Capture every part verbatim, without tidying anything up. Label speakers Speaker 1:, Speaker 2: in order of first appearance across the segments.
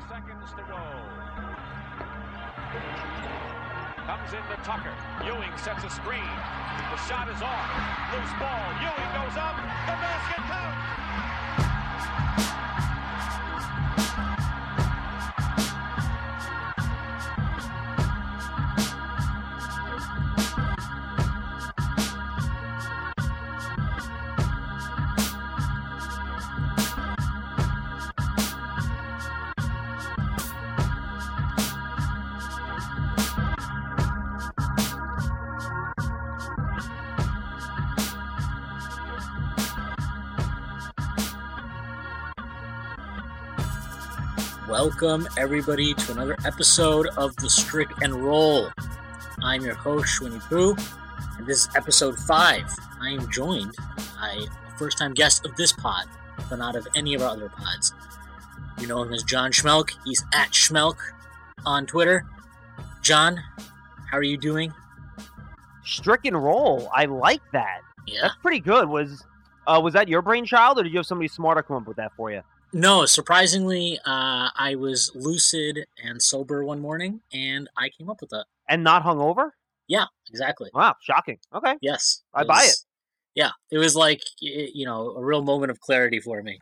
Speaker 1: seconds to go. Comes into Tucker. Ewing sets a screen. The shot is off. Loose ball. Ewing goes up. The basket counts.
Speaker 2: Welcome, everybody, to another episode of The Strick and Roll. I'm your host, Shwinny Poo, and this is episode five. I am joined by a first-time guest of this pod, but not of any of our other pods. You know him as John Schmelk. He's at Schmelk on Twitter. John, how are you doing?
Speaker 3: Strick and Roll. I like that.
Speaker 2: Yeah.
Speaker 3: That's pretty good. Was uh, was that your brainchild, or did you have somebody smarter come up with that for you?
Speaker 2: No, surprisingly, uh, I was lucid and sober one morning, and I came up with that.
Speaker 3: And not hungover?
Speaker 2: Yeah, exactly.
Speaker 3: Wow, shocking. Okay.
Speaker 2: Yes.
Speaker 3: I
Speaker 2: was,
Speaker 3: buy it.
Speaker 2: Yeah, it was like, you know, a real moment of clarity for me.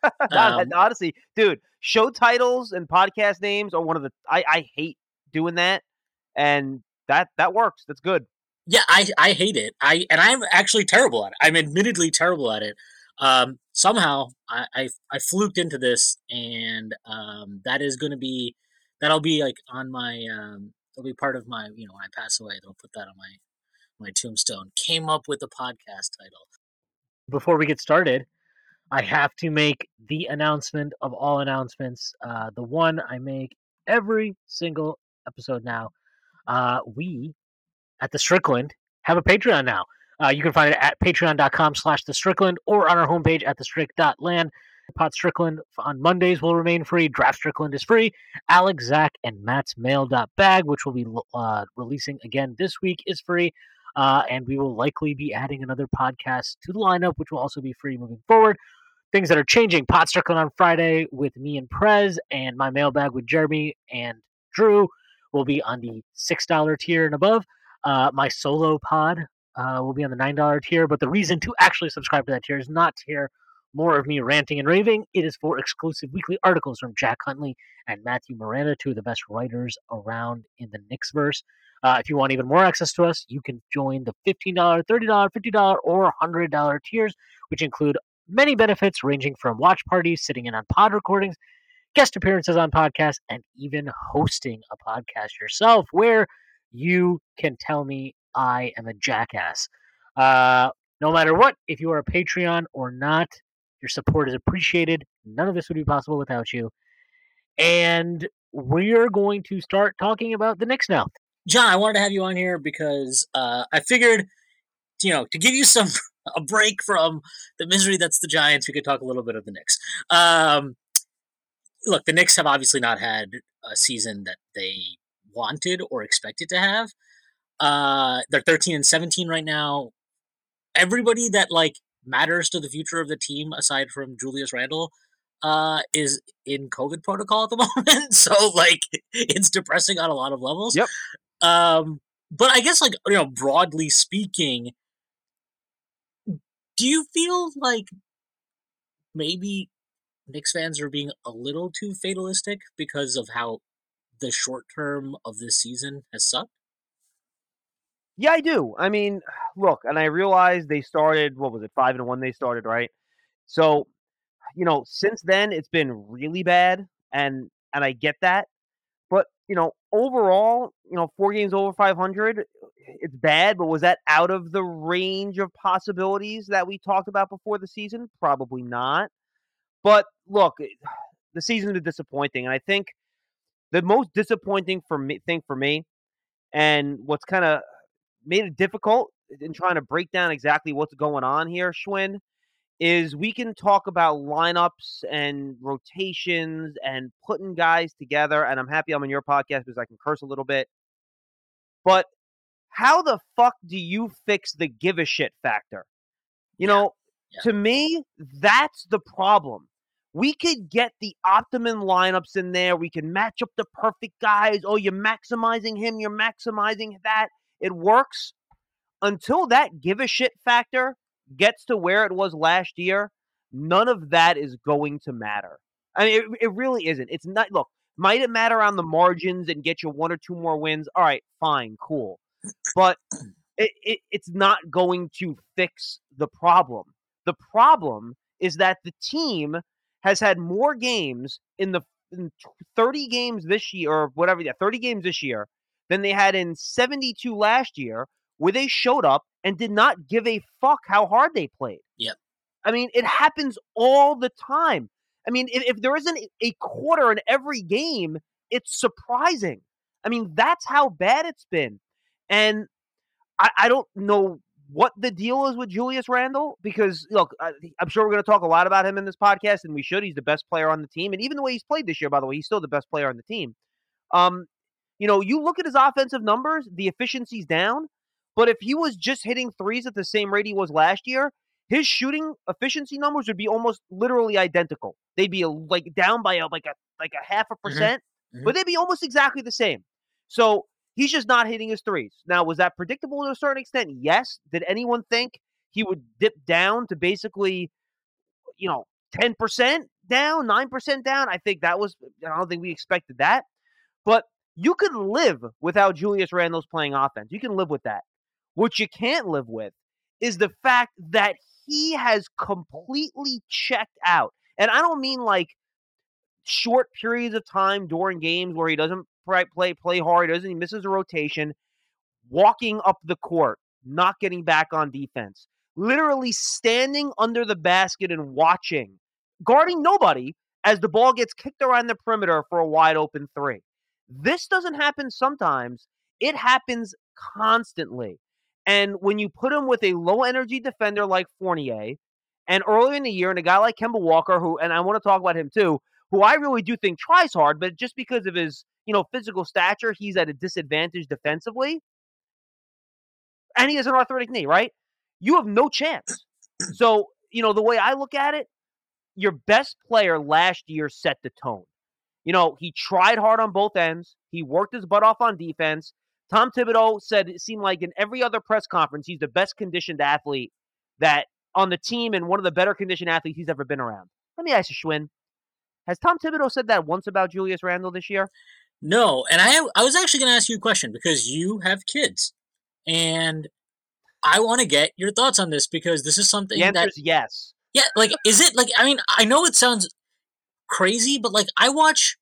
Speaker 3: um,
Speaker 2: um,
Speaker 3: Honestly, dude, show titles and podcast names are one of the... I, I hate doing that, and that that works. That's good.
Speaker 2: Yeah, I, I hate it. I And I'm actually terrible at it. I'm admittedly terrible at it. Um, somehow I, I, I fluked into this, and, um, that is going to be, that'll be like on my, um, it'll be part of my, you know, when I pass away, they'll put that on my, my tombstone. Came up with the podcast title. Before we get started, I have to make the announcement of all announcements. Uh, the one I make every single episode now. Uh, we at the Strickland have a Patreon now. Uh, you can find it at patreon.com slash the Strickland or on our homepage at the strick dot land. Pod Strickland on Mondays will remain free. Draft Strickland is free. Alex, Zach, and Matt's mail.bag, which we'll be uh, releasing again this week, is free. Uh, and we will likely be adding another podcast to the lineup, which will also be free moving forward. Things that are changing. Pod Strickland on Friday with me and Prez, and my mailbag with Jeremy and Drew will be on the six dollar tier and above. Uh, my solo pod Uh, will be on the nine dollar tier, but the reason to actually subscribe to that tier is not to hear more of me ranting and raving. It is for exclusive weekly articles from Jack Huntley and Matthew Miranda, two of the best writers around in the Knicksverse. Uh, if you want even more access to us, you can join the fifteen dollar, thirty dollar, fifty dollar, or one hundred dollar tiers, which include many benefits ranging from watch parties, sitting in on pod recordings, guest appearances on podcasts, and even hosting a podcast yourself, where you can tell me I am a jackass. Uh, no matter what, if you are a Patreon or not, your support is appreciated. None of this would be possible without you. And we're going to start talking about the Knicks now. John, I wanted to have you on here because uh, I figured, you know, to give you some a break from the misery that's the Giants, we could talk a little bit of the Knicks. Um, look, the Knicks have obviously not had a season that they wanted or expected to have. Uh, they're thirteen and seventeen right now. Everybody that like matters to the future of the team, aside from Julius Randle, uh, is in COVID protocol at the moment. So like, it's depressing on a lot of levels.
Speaker 3: Yep.
Speaker 2: Um, but I guess like, you know, broadly speaking, do you feel like maybe Knicks fans are being a little too fatalistic because of how the short term of this season has sucked?
Speaker 3: Yeah, I do. I mean, look, and I realized they started, what was it, five and one they started, right? So, you know, since then it's been really bad, and and I get that. But, you know, overall, you know, four games over five hundred, it's bad, but was that out of the range of possibilities that we talked about before the season? Probably not. But look, the season's been disappointing, and I think the most disappointing for me thing for me, and what's kind of made it difficult in trying to break down exactly what's going on here, Schwinn, is we can talk about lineups and rotations and putting guys together, and I'm happy I'm on your podcast because I can curse a little bit. But how the fuck do you fix the give a shit factor? You know,
Speaker 2: Yeah.
Speaker 3: to me, that's the problem. we could get the optimum lineups in there. We can match up the perfect guys. Oh, you're maximizing him. You're maximizing that. It works until that give a shit factor gets to where it was last year. None of that is going to matter. I mean, it, it really isn't. It's not. Look, might it matter on the margins and get you one or two more wins? All right, fine, cool. But it, it, it's not going to fix the problem. The problem is that the team has had more games in the in thirty games this year, or whatever, yeah, thirty games this year, than they had in seventy-two last year, where they showed up and did not give a fuck how hard they played.
Speaker 2: Yep.
Speaker 3: I mean, it happens all the time. I mean, if, if there isn't a quarter in every game, it's surprising. I mean, that's how bad it's been. And I, I don't know what the deal is with Julius Randle, because, look, I, I'm sure we're going to talk a lot about him in this podcast, and we should. He's the best player on the team. And even the way he's played this year, by the way, he's still the best player on the team. Um, you know, you look at his offensive numbers, the efficiency's down. But if he was just hitting threes at the same rate he was last year, his shooting efficiency numbers would be almost literally identical. They'd be a, like down by a, like a like a half a percent, mm-hmm. but they'd be almost exactly the same. So he's just not hitting his threes. Now, was that predictable to a certain extent? Yes. Did anyone think he would dip down to basically, you know, ten percent down, nine percent down? I think that was, I don't think we expected that. But you could live without Julius Randle's playing offense. You can live with that. What you can't live with is the fact that he has completely checked out. And I don't mean like short periods of time during games where he doesn't play play, play hard, he doesn't he misses a rotation, walking up the court, not getting back on defense, literally standing under the basket and watching, guarding nobody as the ball gets kicked around the perimeter for a wide open three. This doesn't happen sometimes. It happens constantly. And when you put him with a low-energy defender like Fournier, and earlier in the year, and a guy like Kemba Walker, who, and I want to talk about him too, who I really do think tries hard, but just because of his, you know, physical stature, he's at a disadvantage defensively. And he has an arthritic knee, right? You have no chance. So, you know, the way I look at it, your best player last year set the tone. You know, he tried hard on both ends. He worked his butt off on defense. Tom Thibodeau said it seemed like in every other press conference, he's the best conditioned athlete that on the team and one of the better conditioned athletes he's ever been around. Let me ask you, Schwinn, has Tom Thibodeau said that once about Julius Randle this year?
Speaker 2: No, and I I was actually going to ask you a question because you have kids, and I want to get your thoughts on this because this is something
Speaker 3: the answer
Speaker 2: that...
Speaker 3: is yes.
Speaker 2: Yeah, like, is it, like, I mean, I know it sounds crazy, but, like, I watch,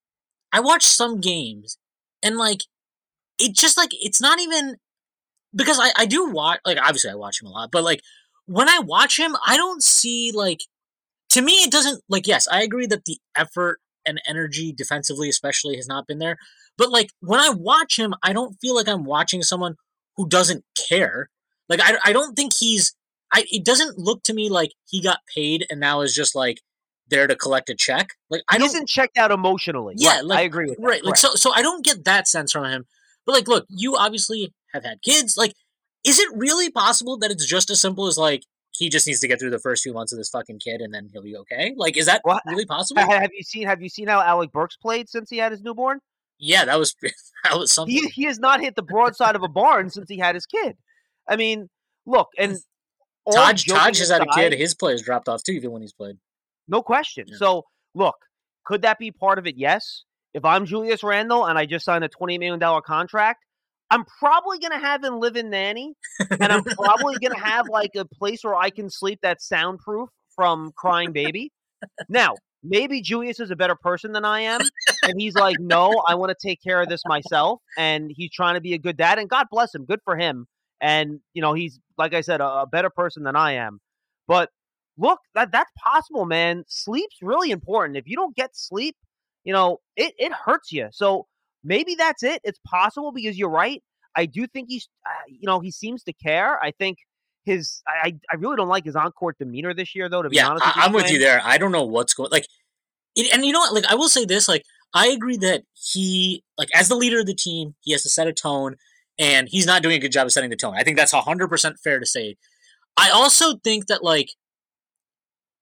Speaker 2: I watch some games, and, like, it just, like, it's not even, because I, I do watch, like, obviously I watch him a lot, but, like, when I watch him, I don't see, like, to me it doesn't, like, yes, I agree that the effort and energy defensively especially has not been there, but, like, when I watch him, I don't feel like I'm watching someone who doesn't care. Like, I, I don't think he's, I it doesn't look to me like he got paid and now is just, like, there to collect a check. Like, I
Speaker 3: he
Speaker 2: don't,
Speaker 3: isn't checked out emotionally.
Speaker 2: Yeah,
Speaker 3: right,
Speaker 2: like,
Speaker 3: I agree with that.
Speaker 2: Right, like, so, so I don't get that sense from him. But, like, look, you obviously have had kids. Like, is it really possible that it's just as simple as, like, he just needs to get through the first few months of this fucking kid and then he'll be okay? Like, is that well, really possible?
Speaker 3: Have you seen Have you seen how Alec Burks played since he had his newborn?
Speaker 2: Yeah, that was that was something.
Speaker 3: He, he has not hit the broadside of a barn since he had his kid. I mean, look, and
Speaker 2: Taj Taj has had a kid. His players dropped off too, even when he's played.
Speaker 3: No question. Yeah. So, look, could that be part of it? Yes. If I'm Julius Randle and I just signed a twenty million dollars contract, I'm probably going to have him live in nanny, and I'm probably going to have, like, a place where I can sleep that's soundproof from crying baby. Now, maybe Julius is a better person than I am, and he's like, no, I want to take care of this myself, and he's trying to be a good dad, and God bless him. Good for him. And, you know, he's, like I said, a, a better person than I am. But, look, that that's possible, man. Sleep's really important. If you don't get sleep, you know, it, it hurts you. So maybe that's it. It's possible because you're right. I do think he's, uh, you know, he seems to care. I think his, I, I really don't like his on-court demeanor this year, though, to be
Speaker 2: yeah,
Speaker 3: honest with
Speaker 2: you. I'm with you there. I don't know what's going, like, it, and you know what, like, I will say this, like, I agree that he, like, as the leader of the team, he has to set a tone, and he's not doing a good job of setting the tone. I think that's one hundred percent fair to say. I also think that, like,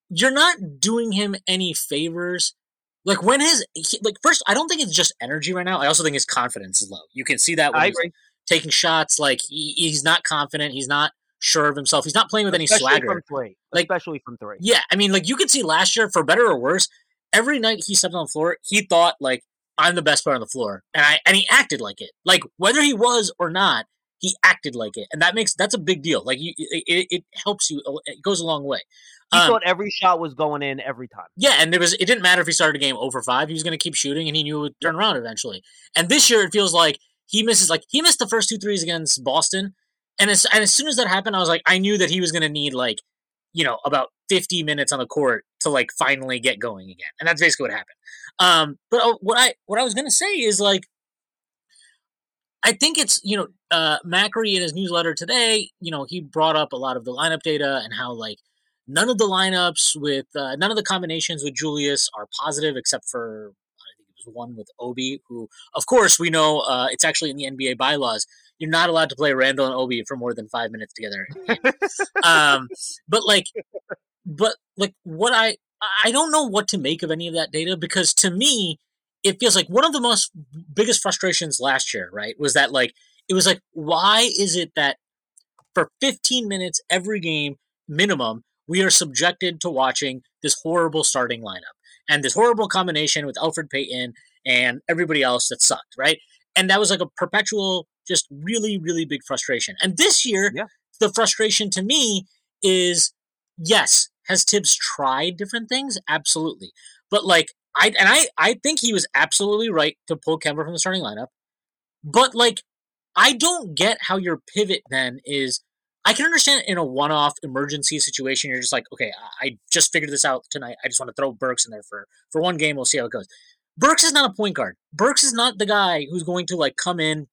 Speaker 2: you're not doing him any favors. Like when his he, like first, I don't think it's just energy right now. I also think his confidence is low. You can see that when
Speaker 3: I
Speaker 2: he's
Speaker 3: agree.
Speaker 2: taking shots. Like he, he's not confident. He's not sure of himself. He's not playing with
Speaker 3: Especially
Speaker 2: any swagger.
Speaker 3: from three.
Speaker 2: Like,
Speaker 3: Especially from three.
Speaker 2: Yeah, I mean, like you could see last year, for better or worse, every night he stepped on the floor, he thought like, I'm the best player on the floor, and I and he acted like it. Like whether he was or not, he acted like it, and that makes that's a big deal. Like you, it, it helps you. It goes a long way.
Speaker 3: He
Speaker 2: Um,
Speaker 3: thought every shot was going in every time.
Speaker 2: yeah, and it was it didn't matter if he started a game over five. He was going to keep shooting, and he knew it would turn around eventually. And this year, it feels like he misses like he missed the first two threes against Boston, and as and as soon as that happened, I was like, I knew that he was going to need like, you know, about fifty minutes on the court to like finally get going again, and that's basically what happened. Um, but uh, what I what I was going to say is like, I think it's, you know, uh, Macri in his newsletter today, you know, he brought up a lot of the lineup data and how like none of the lineups with uh, none of the combinations with Julius are positive except for I think it was one with Obi, who of course we know uh, it's actually in the N B A bylaws. You're not allowed to play Randall and Obi for more than five minutes together. um, but like, but like what I I don't know what to make of any of that data because to me it feels like one of the most biggest frustrations last year, right, was that like it was like why is it that for fifteen minutes every game minimum we are subjected to watching this horrible starting lineup and this horrible combination with Elfrid Payton and everybody else that sucked, right? And that was like a perpetual, just really, really big frustration. And this year,
Speaker 3: Yeah.
Speaker 2: the frustration to me is, yes, has Tibbs tried different things? Absolutely. But like, I and I, I think he was absolutely right to pull Kemba from the starting lineup. But like, I don't get how your pivot then is. I can understand in a one-off emergency situation, you're just like, okay, I just figured this out tonight. I just want to throw Burks in there for for one game. We'll see how it goes. Burks is not a point guard. Burks is not the guy who's going to like come in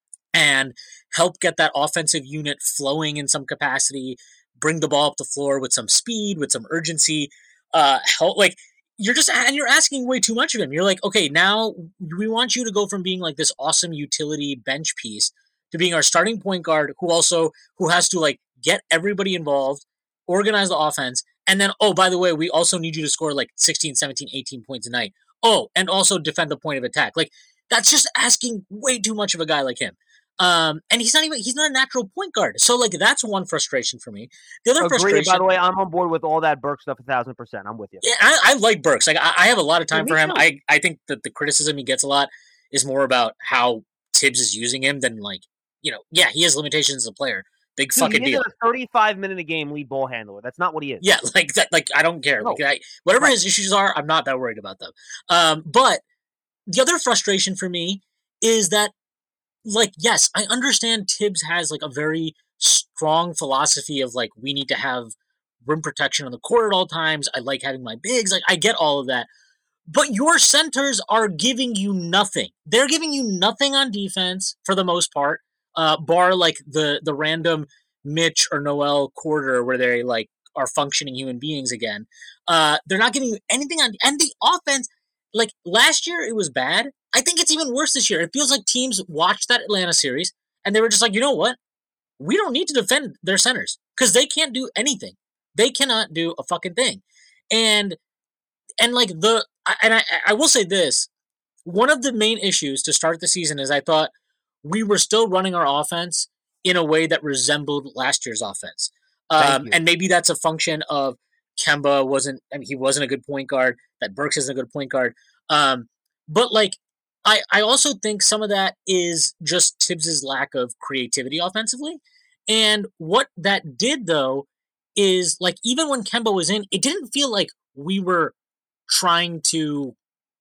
Speaker 2: and help get that offensive unit flowing in some capacity, bring the ball up the floor with some speed, with some urgency. Uh, help like you're just and you're asking way too much of him. You're like, okay, now we want you to go from being like this awesome utility bench piece to being our starting point guard who also who has to like get everybody involved, organize the offense, and then oh, by the way, we also need you to score like sixteen, seventeen, eighteen points a night. Oh, and also defend the point of attack. Like that's just asking way too much of a guy like him. Um, and he's not even he's not a natural point guard. So like that's one frustration for me. The other
Speaker 3: Agreed,
Speaker 2: frustration,
Speaker 3: by the way, I'm on board with all that Burke stuff a thousand percent. I'm with you.
Speaker 2: yeah, I, I like Burks. Like I, I have a lot of time
Speaker 3: Yeah,
Speaker 2: for
Speaker 3: me
Speaker 2: him.
Speaker 3: too.
Speaker 2: I, I think that the criticism he gets a lot is more about how Tibbs is using him than like, you know, yeah, he has limitations as a player. Big
Speaker 3: Dude,
Speaker 2: fucking
Speaker 3: he
Speaker 2: deal.
Speaker 3: isn't a thirty-five minute a game lead ball handler. That's not what he is.
Speaker 2: Yeah, like that. Like I don't care.
Speaker 3: No.
Speaker 2: Like I, whatever
Speaker 3: Right.
Speaker 2: his issues are, I'm not that worried about them. Um, but the other frustration for me is that, like, yes, I understand Tibbs has like a very strong philosophy of like we need to have rim protection on the court at all times. I like having my bigs. Like I get all of that. But your centers are giving you nothing. They're giving you nothing on defense for the most part, uh, bar like the the random Mitch or Noel quarter where they like are functioning human beings again. Uh, they're not giving you anything on and the offense. Like last year, it was bad. I think it's even worse this year. It feels like teams watched that Atlanta series and they were just like, you know what? We don't need to defend their centers because they can't do anything. They cannot do a fucking thing. And and like the and I I will say this, one of the main issues to start the season is I thought we were still running our offense in a way that resembled last year's offense. Um,
Speaker 3: you.
Speaker 2: and maybe that's a function of Kemba wasn't I mean he wasn't a good point guard, that Burks isn't a good point guard. Um, but like I, I also think some of that is just Tibbs's lack of creativity offensively. And what that did though is like even when Kemba was in, it didn't feel like we were trying to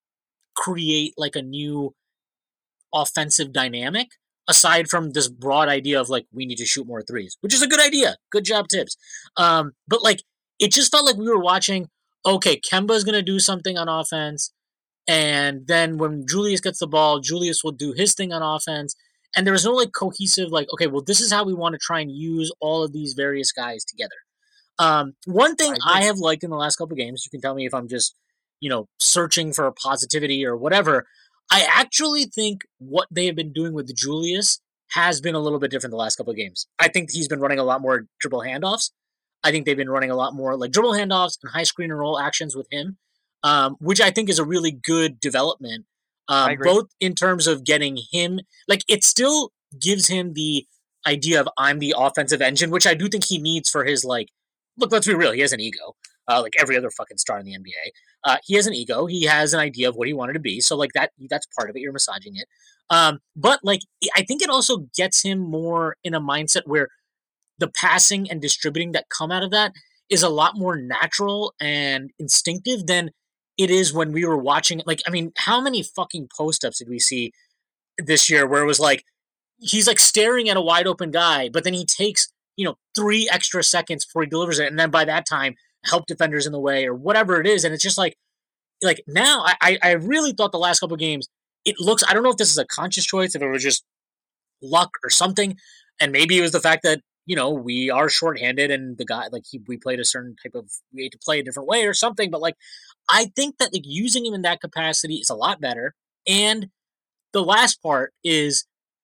Speaker 2: create like a new offensive dynamic aside from this broad idea of like we need to shoot more threes, which is a good idea. Good job, Tibbs. Um, but like it just felt like we were watching, okay, Kemba's gonna do something on offense, and then when Julius gets the ball, Julius will do his thing on offense. And there was no like cohesive, like, okay, well, this is how we want to try and use all of these various guys together. Um, one thing I, I have liked in the last couple of games, you can tell me if I'm just, you know, searching for positivity or whatever. I actually think what they have been doing with Julius has been a little bit different the last couple of games. I think he's been running a lot more dribble handoffs. I think they've been running a lot more like dribble handoffs and high screen and roll actions with him, um, which I think is a really good development.
Speaker 3: I
Speaker 2: Um,
Speaker 3: agree.
Speaker 2: both in terms of getting him, like it still gives him the idea of I'm the offensive engine, which I do think he needs for his like. Look, let's be real. He has an ego, uh, like every other fucking star in the N B A. Uh, he has an ego. He has an idea of what he wanted to be. So like that, that's part of it. You're massaging it. Um, but like, I think it also gets him more in a mindset where the passing and distributing that come out of that is a lot more natural and instinctive than it is when we were watching. Like, I mean, how many fucking post ups did we see this year where it was like he's like staring at a wide open guy, but then he takes you know three extra seconds before he delivers it, and then by that time, help defenders in the way or whatever it is, and it's just like like now I I really thought the last couple of games it looks I don't know if this is a conscious choice, if it was just luck or something, and maybe it was the fact that you know we are shorthanded and the guy like he, we played a certain type of we had to play a different way or something, but like I think that like using him in that capacity is a lot better. And the last part is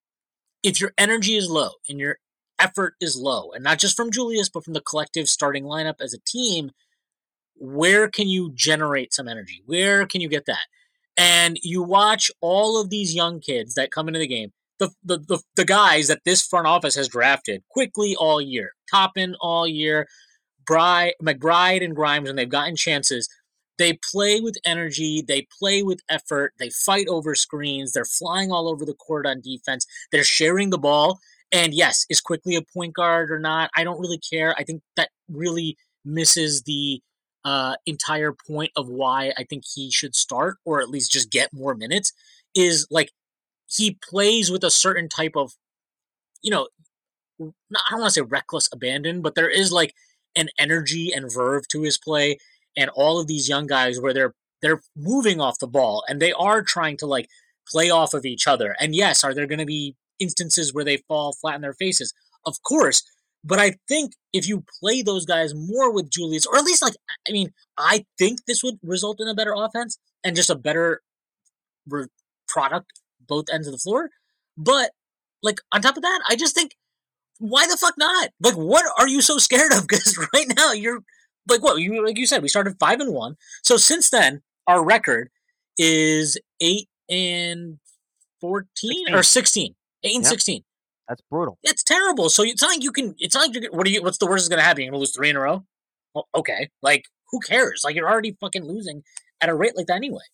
Speaker 2: if your energy is low and your effort is low, and not just from Julius but from the collective starting lineup as a team, where can you generate some energy? Where can you get that? And you watch all of these young kids that come into the game, the the the, the guys that this front office has drafted quickly all year, Toppin all year, Bry, McBride and Grimes, when they've gotten chances, they play with energy, they play with effort, they fight over screens, they're flying all over the court on defense, they're sharing the ball. And yes, is Quickly a point guard or not? I don't really care. I think that really misses the uh, entire point of why I think he should start or at least just get more minutes. Is like he plays with a certain type of, you know, I don't want to say reckless abandon, but there is like an energy and verve to his play, and all of these young guys where they're they're moving off the ball and they are trying to like play off of each other. And yes, are there going to be instances where they fall flat in their faces? Of course, but I think if you play those guys more with Julius, or at least like I mean, I think this would result in a better offense and just a better re- product both ends of the floor. But like on top of that, I just think why the fuck not? Like, what are you so scared of? Because right now you're like, what you like you said, we started five and one. So since then, our record is eight and fourteen
Speaker 3: sixteen.
Speaker 2: or sixteen. Eight and
Speaker 3: Yep.
Speaker 2: sixteen.
Speaker 3: That's brutal.
Speaker 2: It's terrible. So it's not like you can. It's not like you're. What are you? What's the worst that's gonna happen? You're gonna lose three in a row. Well, okay. Like, who cares? Like, you're already fucking losing at a rate like that anyway.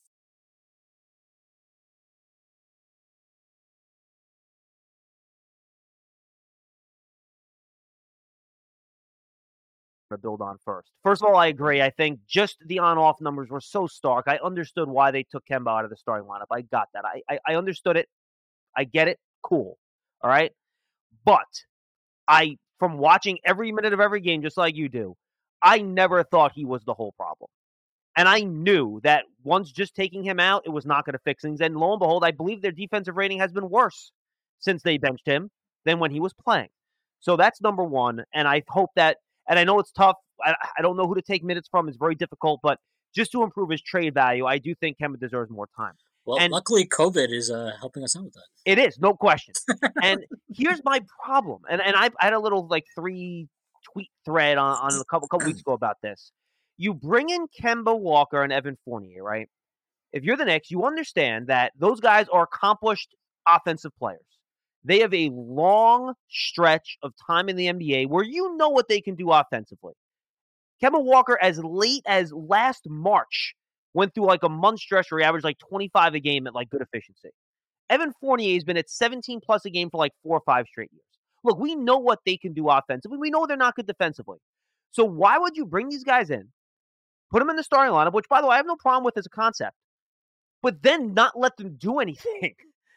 Speaker 3: To build on first. First of all, I agree. I think just the on-off numbers were so stark. I understood why they took Kemba out of the starting lineup. I got that. I, I, I understood it. I get it. Cool. All right. But I, from watching every minute of every game, just like you do, I never thought he was the whole problem. And I knew that once just taking him out, it was not going to fix things. And lo and behold, I believe their defensive rating has been worse since they benched him than when he was playing. So that's number one. And I hope that, and I know it's tough. I, I don't know who to take minutes from. It's very difficult. But just to improve his trade value, I do think Kemba deserves more time.
Speaker 2: Well,
Speaker 3: and
Speaker 2: luckily, COVID is uh, helping us out with that.
Speaker 3: It is, no question. And here's my problem. And and I, I had a little like three tweet thread on, on a couple couple weeks ago about this. You bring in Kemba Walker and Evan Fournier, right? If you're the Knicks, you understand that those guys are accomplished offensive players. They have a long stretch of time in the N B A where you know what they can do offensively. Kemba Walker, as late as last March, went through like a month stretch where he averaged like twenty-five a game at like good efficiency. Evan Fournier has been at seventeen plus a game for like four or five straight years. Look, we know what they can do offensively. We know they're not good defensively. So why would you bring these guys in, put them in the starting lineup, which, by the way, I have no problem with as a concept, but then not let them do anything?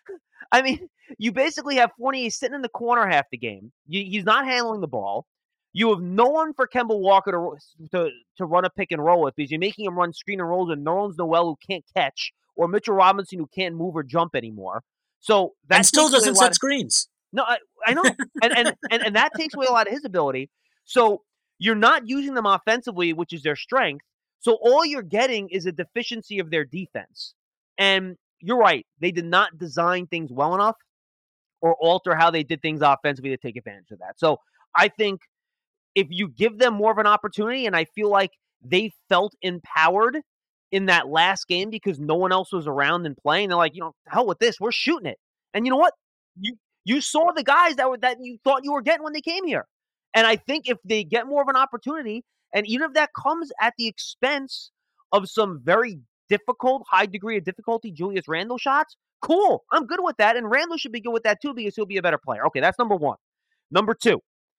Speaker 3: I mean, you basically have Fournier sitting in the corner half the game. You, he's not handling the ball. You have no one for Kemba Walker to, to to run a pick and roll with because you're making him run screen and rolls with Nerlens Noel who can't catch or Mitchell Robinson who can't move or jump anymore. So that
Speaker 2: and still doesn't set
Speaker 3: of,
Speaker 2: screens.
Speaker 3: No, I, I know, and, and and and that takes away a lot of his ability. So you're not using them offensively, which is their strength. So all you're getting is a deficiency of their defense. And you're right, they did not design things well enough or alter how they did things offensively to take advantage of that. So I think if you give them more of an opportunity, and I feel like they felt empowered in that last game because no one else was around and playing, they're like, you know, hell with this, we're shooting it. And you know what? You you saw the guys that were that you thought you were getting when they came here. And I think if they get more of an opportunity, and even if that comes at the expense of some very difficult, high degree of difficulty Julius Randle shots, cool. I'm good with that. And Randle should be good with that too because he'll be a better player. Okay, that's number one. Number two,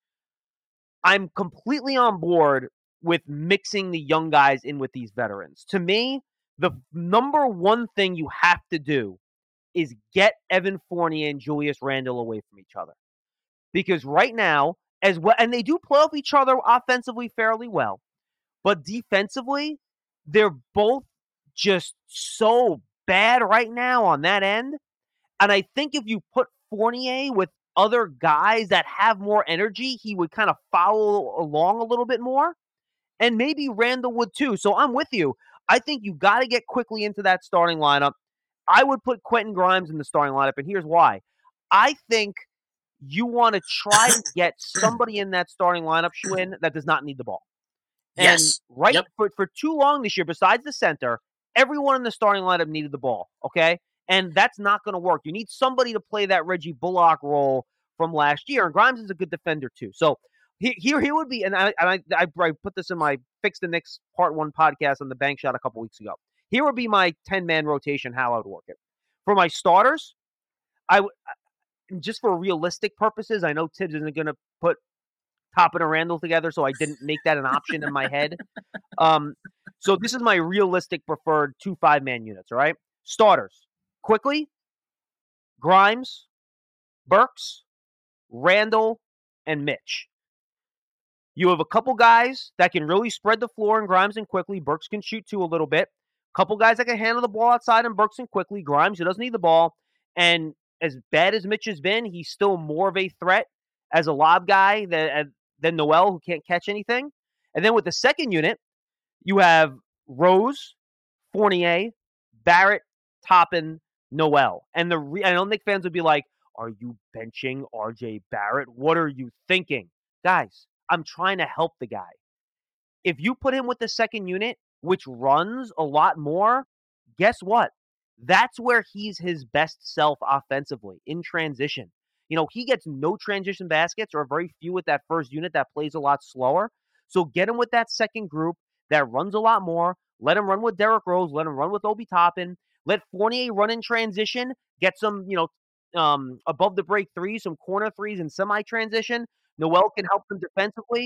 Speaker 3: I'm completely on board with mixing the young guys in with these veterans. To me, the number one thing you have to do is get Evan Fournier and Julius Randle away from each other. Because right now, as well, and they do play off each other offensively fairly well, but defensively, they're both just so bad right now on that end. And I think if you put Fournier with other guys that have more energy, he would kind of follow along a little bit more. And maybe Randle would too. So I'm with you. I think you got to get quickly into that starting lineup. I would put Quentin Grimes in the starting lineup, and here's why. I think you want to try to get somebody in that starting lineup, Schwinn, that does not need the ball. And
Speaker 2: yes.
Speaker 3: right
Speaker 2: yep.
Speaker 3: for, for too long this year, besides the center, everyone in the starting lineup needed the ball, okay? And that's not going to work. You need somebody to play that Reggie Bullock role from last year, and Grimes is a good defender too. So here, here would be, and I, and I, I, I put this in my Fix the Knicks Part One podcast on the Bank Shot a couple weeks ago. Here would be my ten-man rotation, how I would work it. For my starters, I would, just for realistic purposes, I know Tibbs isn't going to put Toppin and Randle together, so I didn't make that an option in my head. Um, so this is my realistic preferred two five-man units, all right? Starters, Quickley, Grimes, Burks, Randle, and Mitch. You have a couple guys that can really spread the floor in Grimes and Quickley. Burks can shoot too a little bit. Couple guys that can handle the ball outside in Burks and Quickley. Grimes, who doesn't need the ball. And as bad as Mitch has been, he's still more of a threat as a lob guy than, than Noel, who can't catch anything. And then with the second unit, you have Rose, Fournier, Barrett, Toppin, Noel. And the re- I know Knicks fans would be like, are you benching R J Barrett? What are you thinking? Guys, I'm trying to help the guy. If you put him with the second unit, which runs a lot more, guess what? That's where he's his best self offensively, in transition. You know, he gets no transition baskets or very few with that first unit that plays a lot slower. So get him with that second group that runs a lot more. Let him run with Derrick Rose. Let him run with Obi Toppin. Let Fournier run in transition. Get some, you know, um, above the break threes, some corner threes and semi-transition. Noel can help them defensively.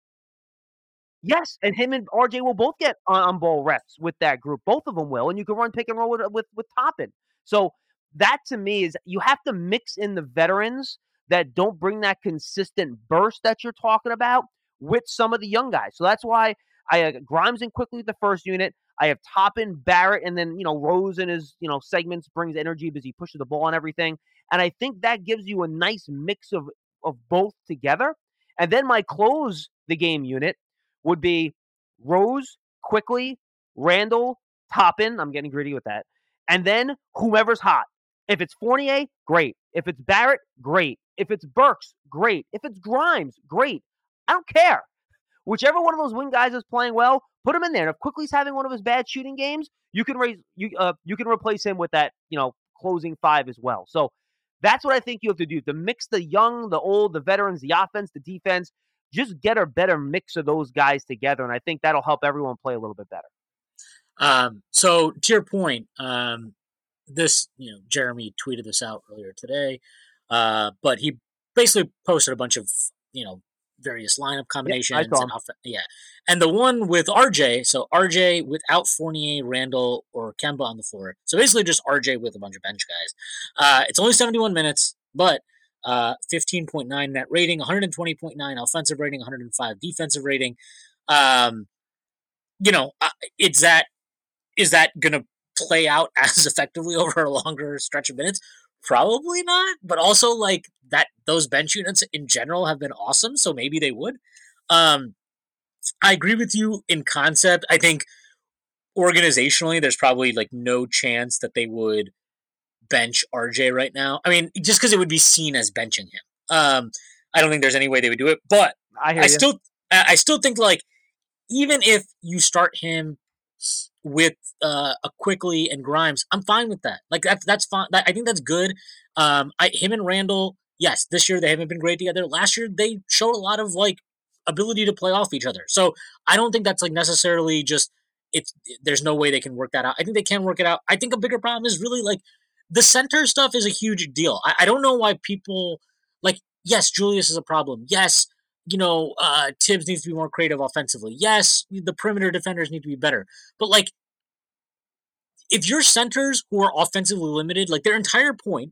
Speaker 3: Yes, and him and R J will both get on ball reps with that group. Both of them will, and you can run pick and roll with with, with Toppin. So that to me is you have to mix in the veterans that don't bring that consistent burst that you're talking about with some of the young guys. So that's why I have Grimes and Quickley the first unit. I have Toppin, Barrett, and then you know Rose in his you know segments brings energy because he pushes the ball and everything. And I think that gives you a nice mix of of both together. And then my close the game unit would be Rose, Quickley, Randle, Toppin. I'm getting gritty with that. And then whomever's hot. If it's Fournier, great. If it's Barrett, great. If it's Burks, great. If it's Grimes, great. I don't care. Whichever one of those wing guys is playing well, put him in there. And if Quickley's having one of his bad shooting games, you can raise you uh, you can replace him with that, you know, closing five as well. So that's what I think you have to do. To mix the young, the old, the veterans, the offense, the defense. Just get a better mix of those guys together, and I think that'll help everyone play a little bit better.
Speaker 2: Um, so to your point, um, this, you know, Jeremy tweeted this out earlier today, uh, but he basically posted a bunch of, you know, various lineup combinations.
Speaker 3: Yep, I saw him.
Speaker 2: And off- yeah. And the one with R J, so R J without Fournier, Randle, or Kemba on the floor. So basically just R J with a bunch of bench guys. Uh, it's only seventy-one minutes, but Uh, fifteen point nine net rating, one hundred twenty point nine offensive rating, one hundred five defensive rating. Um, you know, uh, it's that is that going to play out as effectively over a longer stretch of minutes? Probably not. But also, like that, those bench units in general have been awesome, so maybe they would. Um, I agree with you in concept. I think organizationally, there's probably like no chance that they would bench R J right now. I mean, just because it would be seen as benching him. Um, I don't think there's any way they would do it. But
Speaker 3: I hear
Speaker 2: I
Speaker 3: you.
Speaker 2: still, I still think like even if you start him with uh, a Quickly and Grimes, I'm fine with that. Like that's that's fine. I think that's good. Um, I him and Randall, yes, this year they haven't been great together. Last year they showed a lot of like ability to play off each other. So I don't think that's like necessarily just it's. There's no way they can work that out. I think they can work it out. I think a bigger problem is really like the center stuff is a huge deal. I, I don't know why people like. Yes, Julius is a problem. Yes, you know, uh, Tibbs needs to be more creative offensively. Yes, the perimeter defenders need to be better. But, like, if your centers who are offensively limited, like, their entire point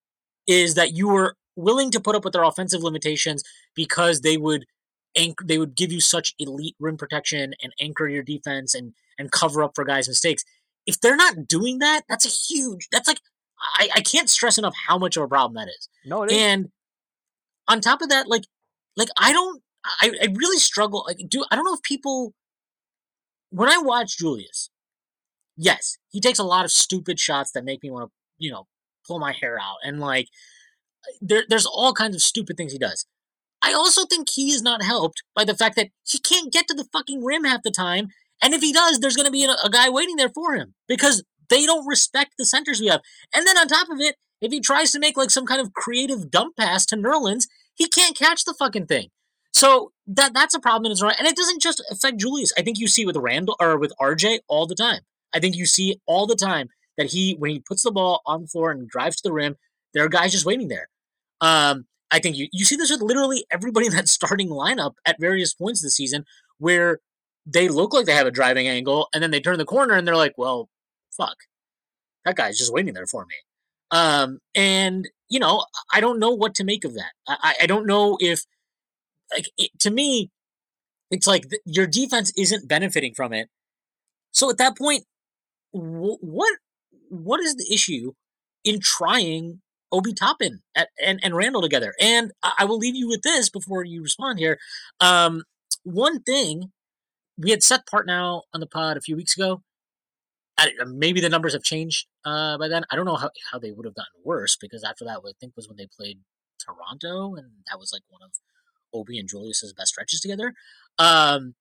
Speaker 2: is that you were willing to put up with their offensive limitations because they would anchor, they would give you such elite rim protection and anchor your defense and, and cover up for guys' mistakes. If they're not doing that, that's a huge, that's like, I, I can't stress enough how much of a problem that is.
Speaker 3: No, it is.
Speaker 2: And on top of that, like, like I don't, I, I really struggle. Like, do I don't know if people, when I watch Julius, yes, he takes a lot of stupid shots that make me want to, you know, pull my hair out, and like, there, there's all kinds of stupid things he does. I also think he is not helped by the fact that he can't get to the fucking rim half the time, and if he does, there's going to be a, a guy waiting there for him because they don't respect the centers we have. And then on top of it, if he tries to make like some kind of creative dump pass to Nerlens, he can't catch the fucking thing. So that that's a problem in its own right. And it doesn't just affect Julius. I think you see with Randall or with R J all the time. I think you see all the time that he when he puts the ball on the floor and drives to the rim, there are guys just waiting there. Um, I think you, you see this with literally everybody in that starting lineup at various points this season where they look like they have a driving angle and then they turn the corner and they're like, well, fuck. That guy's just waiting there for me. Um, and, you know, I don't know what to make of that. I, I don't know if, like, it, to me, it's like th- your defense isn't benefiting from it. So at that point, wh- what what is the issue in trying Obi Toppin at, and, and Randall together? And I, I will leave you with this before you respond here. Um, one thing, we had Seth Partnow on the pod a few weeks ago. I, maybe the numbers have changed uh, by then. I don't know how, how they would have gotten worse because after that, I think was when they played Toronto, and that was like one of Obi and Julius's best stretches together. Um,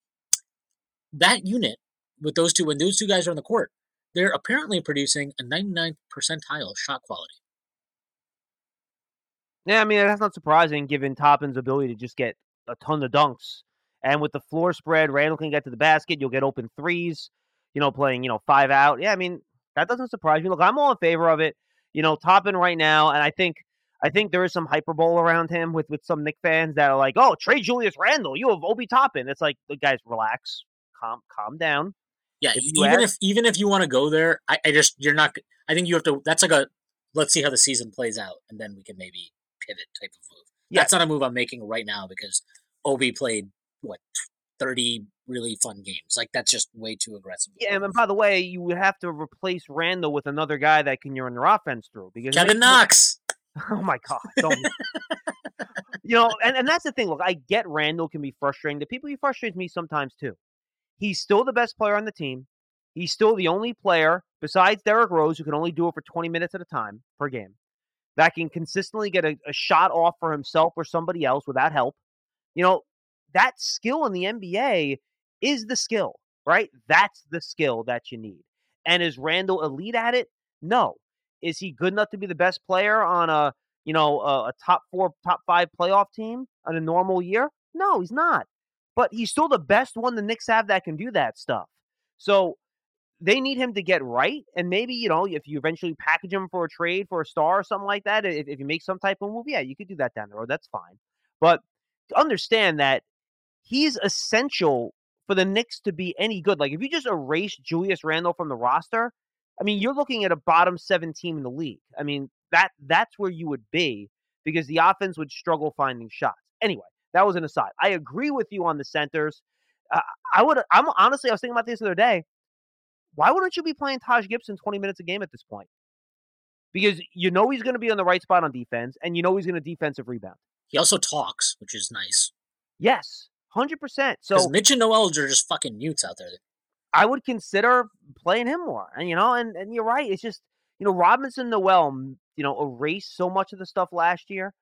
Speaker 2: that unit with those two, when those two guys are on the court, they're apparently producing a ninety-ninth percentile shot quality.
Speaker 3: Yeah, I mean, that's not surprising given Toppin's ability to just get a ton of dunks. And with the floor spread, Randall can get to the basket. You'll get open threes, you know, playing, you know, five out. Yeah, I mean, that doesn't surprise me. Look, I'm all in favor of it. You know, Toppin right now, and I think I think there is some hyperbole around him with, with some Knicks fans that are like, oh, trade Julius Randle. You have Obi Toppin. It's like, the guys, relax. Calm calm down.
Speaker 2: Yeah, even ask, if even if you want to go there, I, I just, you're not, I think you have to, that's like a, let's see how the season plays out, and then we can maybe pivot type of move. Yeah. That's not a move I'm making right now because Obi played, what, thirty really fun games. Like, that's just way too aggressive.
Speaker 3: Yeah, and by the way, you would have to replace Randall with another guy that can run your offense through. Because
Speaker 2: Kevin Knox!
Speaker 3: Oh, my God. Don't. You know, and, and that's the thing. Look, I get Randall can be frustrating. The people he frustrates me sometimes, too. He's still the best player on the team. He's still the only player, besides Derrick Rose, who can only do it for twenty minutes at a time per game, that can consistently get a, a shot off for himself or somebody else without help. You know, that skill in the N B A is the skill, right? That's the skill that you need. And is Randall elite at it? No. Is he good enough to be the best player on a, you know, a, a top four, top five playoff team on a normal year? No, he's not. But he's still the best one the Knicks have that can do that stuff. So they need him to get right. And maybe, you know, if you eventually package him for a trade for a star or something like that, if, if you make some type of move, yeah, you could do that down the road. That's fine. But understand that he's essential for the Knicks to be any good. Like, if you just erase Julius Randle from the roster, I mean, you're looking at a bottom seven team in the league. I mean, that that's where you would be because the offense would struggle finding shots. Anyway, that was an aside. I agree with you on the centers. Uh, I would. I'm honestly, I was thinking about this the other day. Why wouldn't you be playing Taj Gibson twenty minutes a game at this point? Because you know he's going to be on the right spot on defense, and you know he's going to defensive rebound.
Speaker 2: He also talks, which is nice.
Speaker 3: Yes, one hundred percent. So
Speaker 2: because Mitch and Noel are just fucking mutes out there.
Speaker 3: I would consider playing him more. And, you know, and, and you're right. It's just, you know, Robinson, Noel, you know, erased so much of the stuff last year.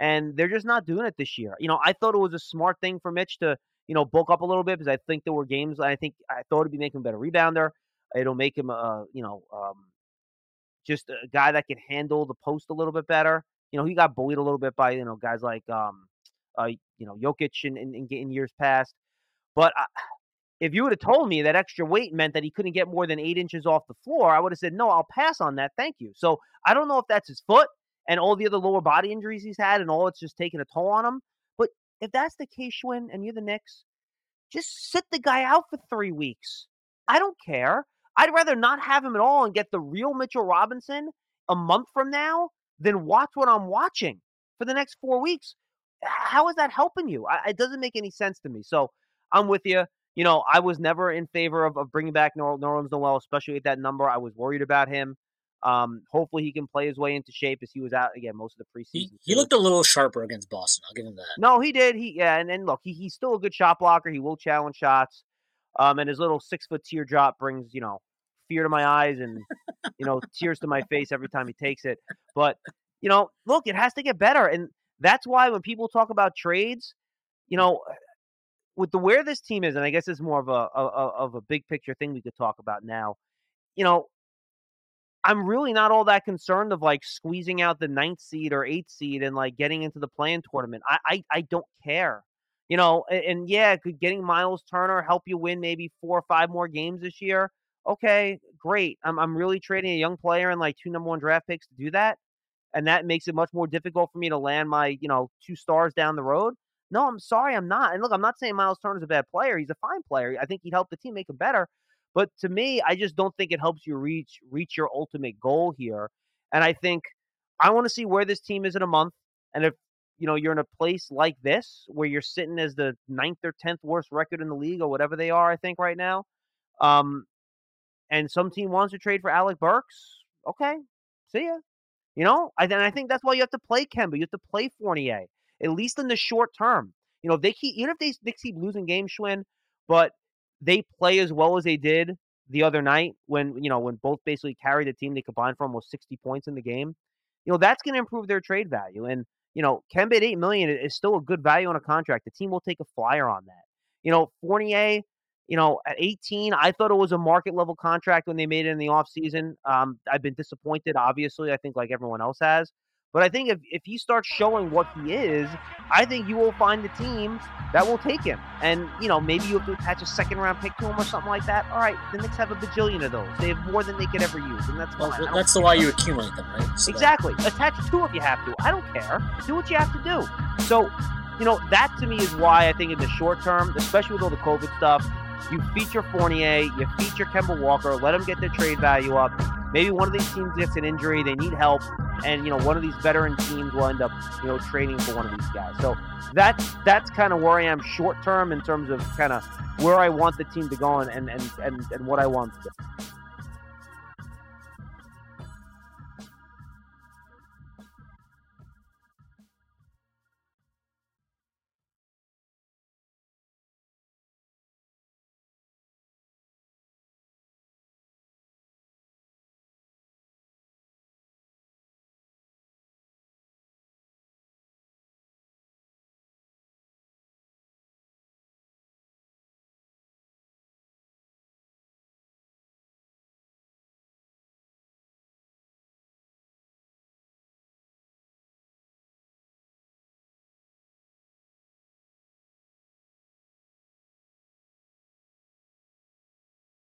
Speaker 3: and they're just not doing it this year. You know, I thought it was a smart thing for Mitch to, you know, bulk up a little bit because I think there were games. I think I thought it'd be making him a better rebounder. It'll make him, a, you know, um, just a guy that can handle the post a little bit better. You know, he got bullied a little bit by, you know, guys like, um, uh, you know, Jokic in, in, in years past. But I, if you would have told me that extra weight meant that he couldn't get more than eight inches off the floor, I would have said, no, I'll pass on that. Thank you. So I don't know if that's his foot and all the other lower body injuries he's had and all it's just taking a toll on him. But if that's the case, Schwinn, and you're the Knicks, just sit the guy out for three weeks. I don't care. I'd rather not have him at all and get the real Mitchell Robinson a month from now than watch what I'm watching for the next four weeks. How is that helping you? I, it doesn't make any sense to me. So I'm with you. You know, I was never in favor of, of bringing back Nerlens Noel, especially at that number. I was worried about him. Um, hopefully he can play his way into shape as he was out, again, most of the preseason.
Speaker 2: He, he looked a little sharper against Boston. I'll give him that.
Speaker 3: No, he did. He Yeah, and, and look, he, he's still a good shot blocker. He will challenge shots. Um, and his little six-foot teardrop brings, you know, fear to my eyes and, you know, tears to my face every time he takes it. But, you know, look, it has to get better. And that's why when people talk about trades, you know, with the where this team is, and I guess it's more of a, a of a big picture thing we could talk about now, you know, I'm really not all that concerned of like squeezing out the ninth seed or eighth seed and like getting into the play-in tournament. I, I, I don't care. You know, and, and yeah, could getting Miles Turner help you win maybe four or five more games this year? Okay, great. I'm I'm really trading a young player and like two number one draft picks to do that, and that makes it much more difficult for me to land my, you know, two stars down the road. No, I'm sorry, I'm not. And look, I'm not saying Miles Turner's a bad player. He's a fine player. I think he'd help the team make it better. But to me, I just don't think it helps you reach reach your ultimate goal here. And I think I want to see where this team is in a month. And if, you know, you're in a place like this where you're sitting as the ninth or tenth worst record in the league or whatever they are, I think right now, um, and some team wants to trade for Alec Burks, okay, see ya. You know, I, and I think that's why you have to play Kemba. You have to play Fournier, at least in the short term. You know, they keep, even if they, they keep losing games, Schwinn, but they play as well as they did the other night when, you know, when both basically carried the team, they combined for almost sixty points in the game. You know, that's going to improve their trade value. And, you know, Kemba at eight million dollars is still a good value on a contract. The team will take a flyer on that. You know, Fournier, you know, at eighteen, I thought it was a market level contract when they made it in the offseason. Um, I've been disappointed, obviously, I think like everyone else has. But I think if, if he starts showing what he is, I think you will find the team that will take him. And, you know, maybe you have to attach a second round pick to him or something like that. All right, the Knicks have a bajillion of those. They have more than they could ever use, and that's fine.
Speaker 2: Well, that's the why you accumulate them, right? So
Speaker 3: exactly. That... Attach two if you have to. I don't care. Do what you have to do. So, you know, that to me is why I think in the short term, especially with all the COVID stuff, you feature Fournier, you feature Kemba Walker, let them get their trade value up. Maybe one of these teams gets an injury, they need help, and, you know, one of these veteran teams will end up, you know, trading for one of these guys. So that's that's kind of where I am short term in terms of kind of where I want the team to go and and, and, and what I want to do.